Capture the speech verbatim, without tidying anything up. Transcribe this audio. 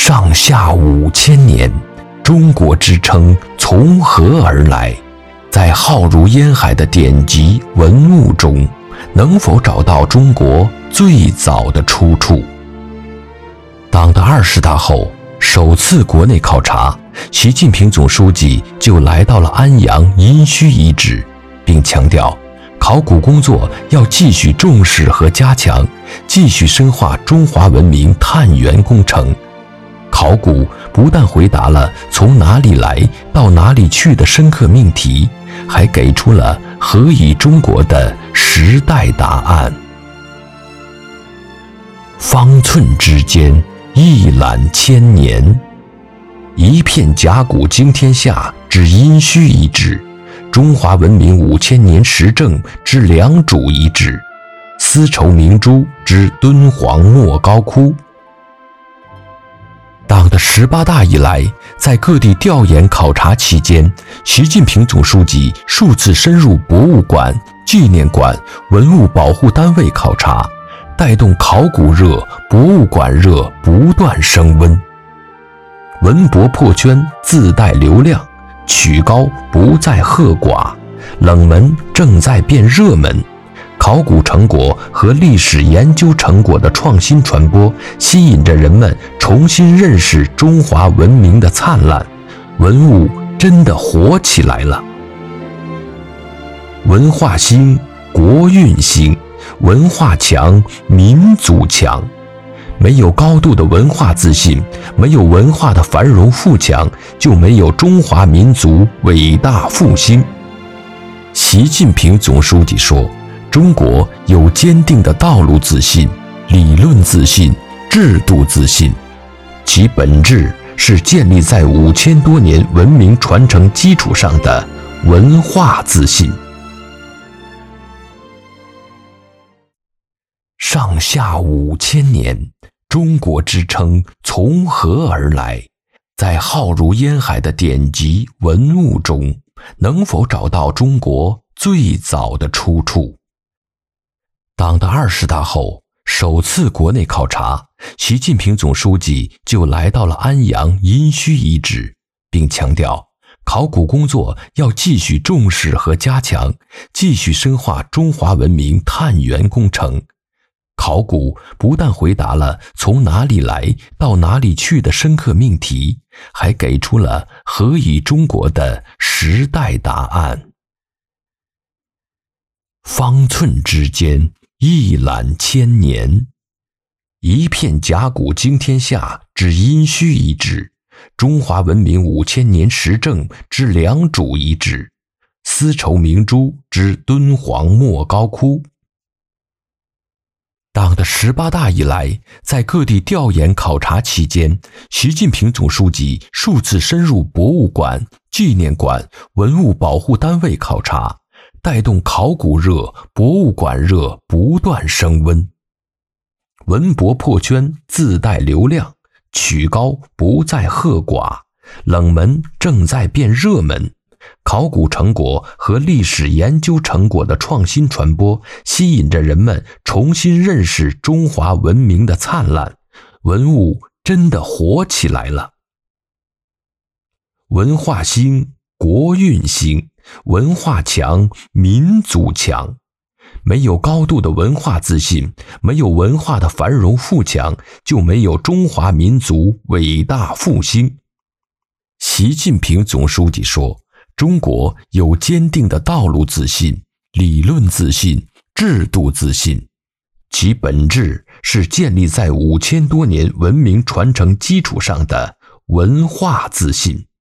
上下五千年，中国之称从何而来？在浩如烟海的典籍文物中，能否找到中国最早的出处？党的二十大后，首次国内考察，习近平总书记就来到了安阳殷墟遗址，并强调考古工作要继续重视和加强，继续深化中华文明探源工程。考古不但回答了从哪里来到哪里去的深刻命题，还给出了何以中国的时代答案。方寸之间，一览千年。一片甲骨惊天下之殷墟遗址，中华文明五千年实证之良渚遗址，丝绸明珠之敦煌莫高窟。党的十八大以来，在各地调研考察期间，习近平总书记数次深入博物馆、纪念馆、文物保护单位考察，带动考古热、博物馆热不断升温。文博破圈自带流量，曲高不再喝寡，冷门正在变热门。考古成果和历史研究成果的创新传播，吸引着人们重新认识中华文明的灿烂，文物真的活起来了。文化兴，国运兴；文化强，民族强。没有高度的文化自信，没有文化的繁荣富强，就没有中华民族伟大复兴。习近平总书记说，中国有坚定的道路自信、理论自信、制度自信，其本质是建立在五千多年文明传承基础上的文化自信。上下五千年，中国之称从何而来？在浩如烟海的典籍文物中，能否找到中国最早的出处？党的二十大后，首次国内考察，习近平总书记就来到了安阳殷墟遗址，并强调考古工作要继续重视和加强，继续深化中华文明探源工程。考古不但回答了从哪里来到哪里去的深刻命题，还给出了何以中国的时代答案。方寸之间，一览千年。一片甲骨惊天下之殷墟遗址，中华文明五千年实证之良渚遗址，丝绸明珠之敦煌莫高窟。党的十八大以来，在各地调研考察期间，习近平总书记数次深入博物馆、纪念馆、文物保护单位考察，带动考古热、博物馆热不断升温。文博破圈自带流量，曲高不再喝寡，冷门正在变热门。考古成果和历史研究成果的创新传播，吸引着人们重新认识中华文明的灿烂，文物真的活起来了。文化兴，国运兴；文化强，民族强。没有高度的文化自信，没有文化的繁荣富强，就没有中华民族伟大复兴。习近平总书记说，中国有坚定的道路自信、理论自信、制度自信，其本质是建立在五千多年文明传承基础上的文化自信。